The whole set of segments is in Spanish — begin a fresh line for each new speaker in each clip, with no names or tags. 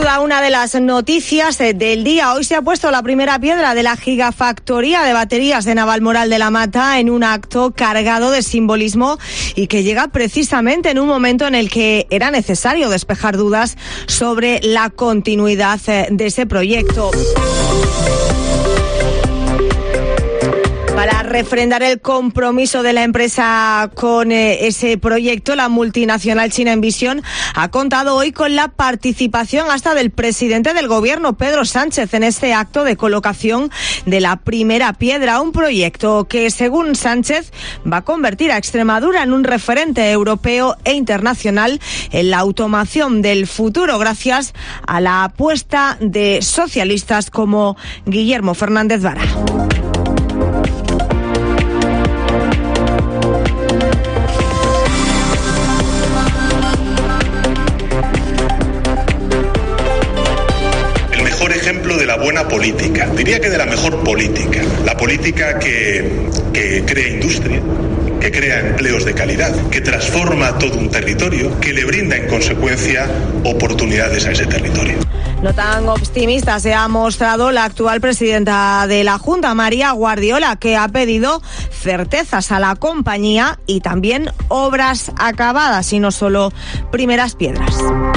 duda, una de las noticias del día. Hoy se ha puesto la primera piedra de la gigafactoría de baterías de Navalmoral de la Mata en un acto cargado de simbolismo y que llega precisamente en un momento en el que era necesario despejar dudas sobre la continuidad de ese proyecto. Para refrendar el compromiso de la empresa con ese proyecto, la multinacional china Envision ha contado hoy con la participación hasta del presidente del gobierno, Pedro Sánchez, en este acto de colocación de la primera piedra, un proyecto que, según Sánchez, va a convertir a Extremadura en un referente europeo e internacional en la automación del futuro, gracias a la apuesta de socialistas como Guillermo Fernández Vara.
Ejemplo de la buena política, diría que de la mejor política, la política que crea industria, que crea empleos de calidad, que transforma todo un territorio, que le brinda en consecuencia oportunidades a ese territorio.
No tan optimista se ha mostrado la actual presidenta de la Junta, María Guardiola, que ha pedido certezas a la compañía y también obras acabadas y no solo primeras piedras.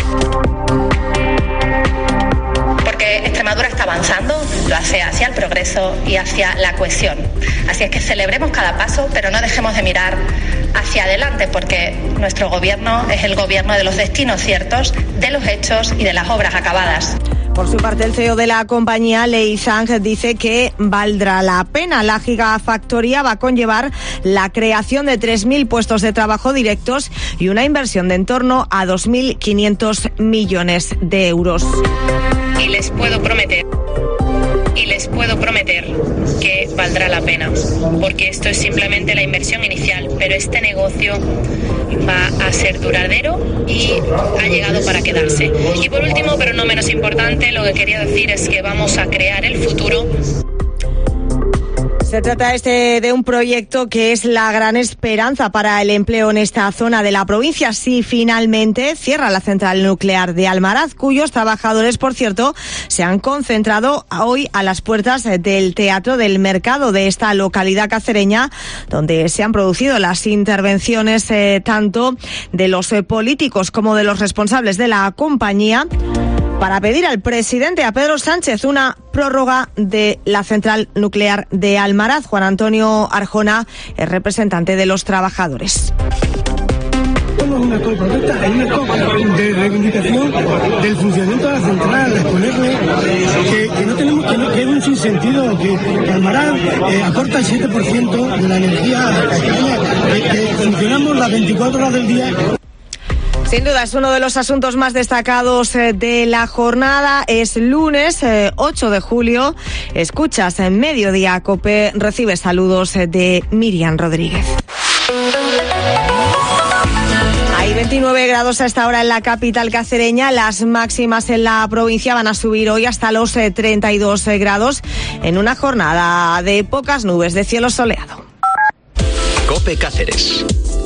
Extremadura está avanzando, lo hace hacia el progreso y hacia la cohesión. Así es que celebremos cada paso, pero no dejemos de mirar hacia adelante, porque nuestro gobierno es el gobierno de los destinos ciertos, de los hechos y de las obras acabadas.
Por su parte, el CEO de la compañía, Lei Zhang, dice que valdrá la pena. La gigafactoría va a conllevar la creación de 3.000 puestos de trabajo directos y una inversión de en torno a 2.500 millones de euros.
Y les puedo prometer que valdrá la pena, porque esto es simplemente la inversión inicial, pero este negocio va a ser duradero y ha llegado para quedarse. Y por último, pero no menos importante, lo que quería decir es que vamos a crear el futuro.
Se trata de un proyecto que es la gran esperanza para el empleo en esta zona de la provincia, si finalmente cierra la central nuclear de Almaraz, cuyos trabajadores, por cierto, se han concentrado hoy a las puertas del Teatro del Mercado de esta localidad cacereña, donde se han producido las intervenciones tanto de los políticos como de los responsables de la compañía, para pedir al presidente, a Pedro Sánchez, una prórroga de la central nuclear de Almaraz. Juan Antonio Arjona es representante de los trabajadores.
Tenemos una protesta, hay una de reivindicación del funcionamiento de la central, de ponerle que no tenemos que es un sinsentido, que Almaraz aporta el 7% de la energía a la calle, que funcionamos las 24 horas del día.
Sin duda es uno de los asuntos más destacados de la jornada. Es lunes 8 de julio. Escuchas en Mediodía COPE. Recibes saludos de Miriam Rodríguez. Hay 29 grados a esta hora en la capital cacereña. Las máximas en la provincia van a subir hoy hasta los 32 grados en una jornada de pocas nubes, de cielo soleado.
COPE Cáceres.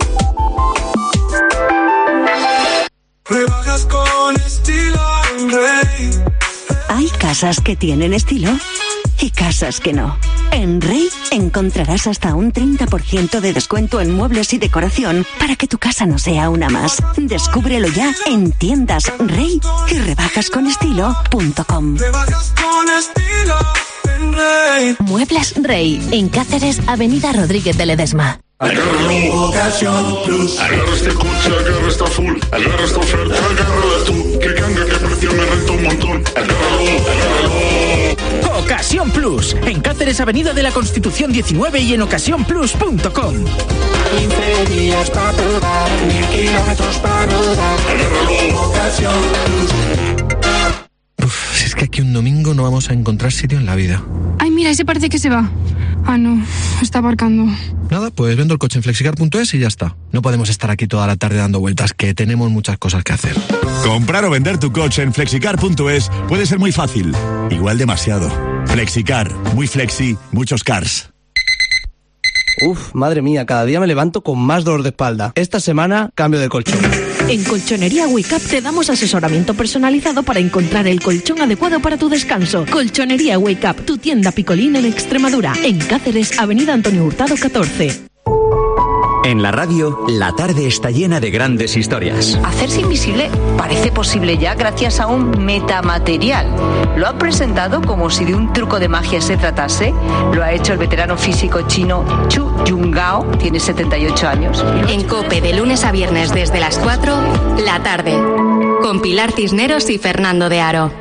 Rebajas con estilo en Rey.
Hay casas que tienen estilo y casas que no. En Rey encontrarás hasta un 30% de descuento en muebles y decoración para que tu casa no sea una más. Descúbrelo ya en tiendas Rey y rebajasconestilo.com.
Rebajas con estilo en Rey.
Muebles Rey, en Cáceres, Avenida Rodríguez de Ledesma.
Agárralo, Ocasión Plus.
Agarra este coche, agarra esta full. Agarra esta oferta, agárrala tú. Que ganga, que precio, me renta un montón. Agárralo.
Ocasión Plus. En Cáceres, Avenida de la Constitución 19 y en ocasiónplus.com.
15 días para probar, 1000 kilómetros para rodar. Agárralo, Ocasión Plus.
Si es que aquí un domingo no vamos a encontrar sitio en la vida.
Ay, mira, ese parece que se va. Ah, no, está aparcando.
Nada, pues vendo el coche en flexicar.es y ya está. No podemos estar aquí toda la tarde dando vueltas, que tenemos muchas cosas que hacer.
Comprar o vender tu coche en flexicar.es puede ser muy fácil, igual demasiado. Flexicar, muy flexi, muchos cars.
Uf, madre mía, cada día me levanto con más dolor de espalda. Esta semana, cambio de colchón. En Colchonería Wake Up te damos asesoramiento personalizado para encontrar el colchón adecuado para tu descanso. Colchonería Wake Up, tu tienda Picolín en Extremadura. En Cáceres, Avenida Antonio Hurtado 14.
En la radio, la tarde está llena de grandes historias.
Hacerse invisible parece posible ya gracias a un metamaterial. Lo han presentado como si de un truco de magia se tratase. Lo ha hecho el veterano físico chino Chu Yunggao, tiene 78 años.
En COPE, de lunes a viernes desde las 4, la tarde. Con Pilar Cisneros y Fernando de Aro.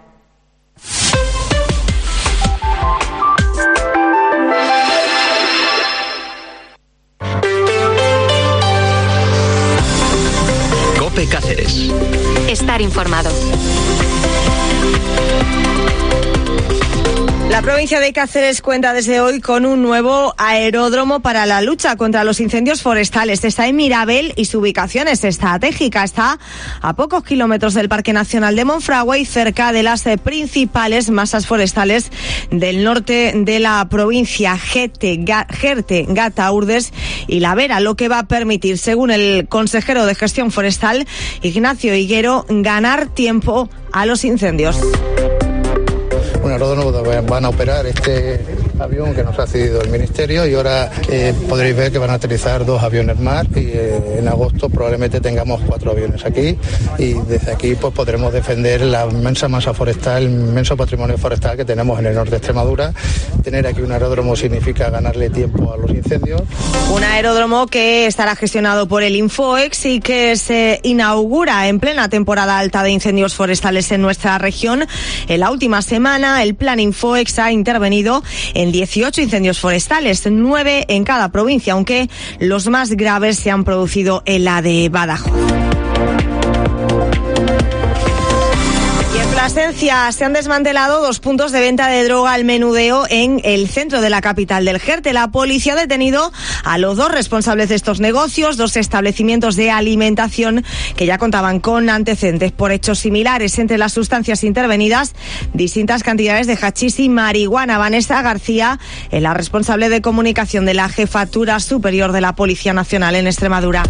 COPE Cáceres.
Estar informado.
La provincia de Cáceres cuenta desde hoy con un nuevo aeródromo para la lucha contra los incendios forestales. Está en Mirabel y su ubicación es estratégica. Está a pocos kilómetros del Parque Nacional de Monfragüe y cerca de las principales masas forestales del norte de la provincia, Jerte, Gata, Urdes y La Vera, lo que va a permitir, según el consejero de Gestión Forestal, Ignacio Higuero, ganar tiempo a los incendios.
Un aeródromo donde van a operar este avión que nos ha cedido el Ministerio y ahora podréis ver que van a aterrizar 2 aviones más y en agosto probablemente tengamos 4 aviones aquí y desde aquí pues podremos defender la inmensa masa forestal, el inmenso patrimonio forestal que tenemos en el norte de Extremadura. Tener aquí un aeródromo significa ganarle tiempo a los incendios.
Un aeródromo que estará gestionado por el Infoex y que se inaugura en plena temporada alta de incendios forestales en nuestra región. En la última semana el plan Infoex ha intervenido en 18 incendios forestales, 9 en cada provincia, aunque los más graves se han producido en la de Badajoz. En Plasencia se han desmantelado 2 puntos de venta de droga al menudeo en el centro de la capital del Jerte. La policía ha detenido a los 2 responsables de estos negocios, 2 establecimientos de alimentación que ya contaban con antecedentes por hechos similares. Entre las sustancias intervenidas, distintas cantidades de hachís y marihuana. Vanessa García es la responsable de comunicación de la Jefatura Superior de la Policía Nacional en Extremadura.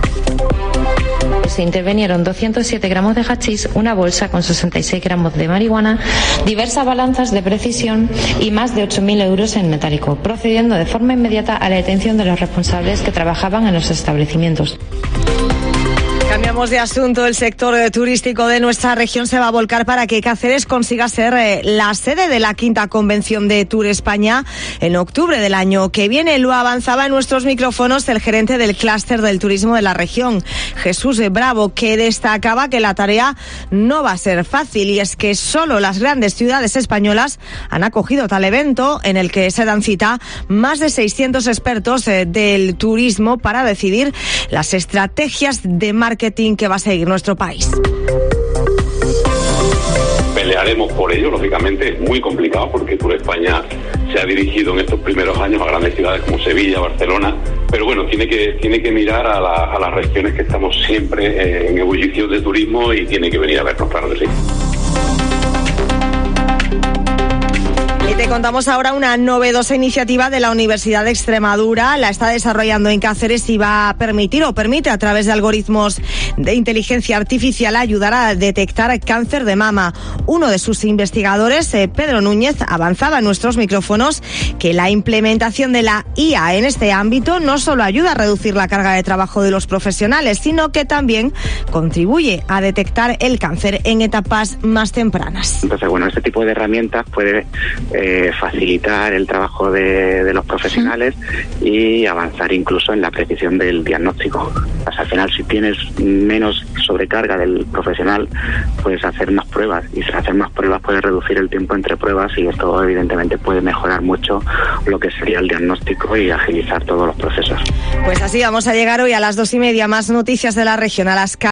Se intervinieron 207 gramos de hachís, una bolsa con 66 gramos de marihuana, diversas balanzas de precisión y más de 8.000 euros en metálico, procediendo de forma inmediata a la detención de los responsables que trabajaban en los establecimientos.
Cambiamos de asunto. El sector turístico de nuestra región se va a volcar para que Cáceres consiga ser la sede de la 5ª Convención de Tour España en octubre del año que viene. Lo avanzaba en nuestros micrófonos el gerente del clúster del turismo de la región, Jesús Bravo, que destacaba que la tarea no va a ser fácil y es que solo las grandes ciudades españolas han acogido tal evento en el que se dan cita más de 600 expertos del turismo para decidir las estrategias de marketing que va a seguir nuestro país.
Pelearemos por ello, lógicamente es muy complicado porque Tour España se ha dirigido en estos primeros años a grandes ciudades como Sevilla, Barcelona, pero bueno, tiene que mirar a las regiones que estamos siempre en ebullición de turismo y tiene que venir a vernos, claro que sí.
Y te contamos ahora una novedosa iniciativa de la Universidad de Extremadura. La está desarrollando en Cáceres y va a permitir o permite a través de algoritmos de inteligencia artificial ayudar a detectar cáncer de mama. Uno de sus investigadores, Pedro Núñez, avanzaba en nuestros micrófonos que la implementación de la IA en este ámbito no solo ayuda a reducir la carga de trabajo de los profesionales, sino que también contribuye a detectar el cáncer en etapas más tempranas.
Entonces, bueno, este tipo de herramientas puede facilitar el trabajo de los profesionales y avanzar incluso en la precisión del diagnóstico. Pues al final, si tienes menos sobrecarga del profesional, puedes hacer más pruebas y si hacer más pruebas puedes reducir el tiempo entre pruebas y esto evidentemente puede mejorar mucho lo que sería el diagnóstico y agilizar todos los procesos.
Pues así vamos a llegar hoy a las 2:30. Más noticias de la región a las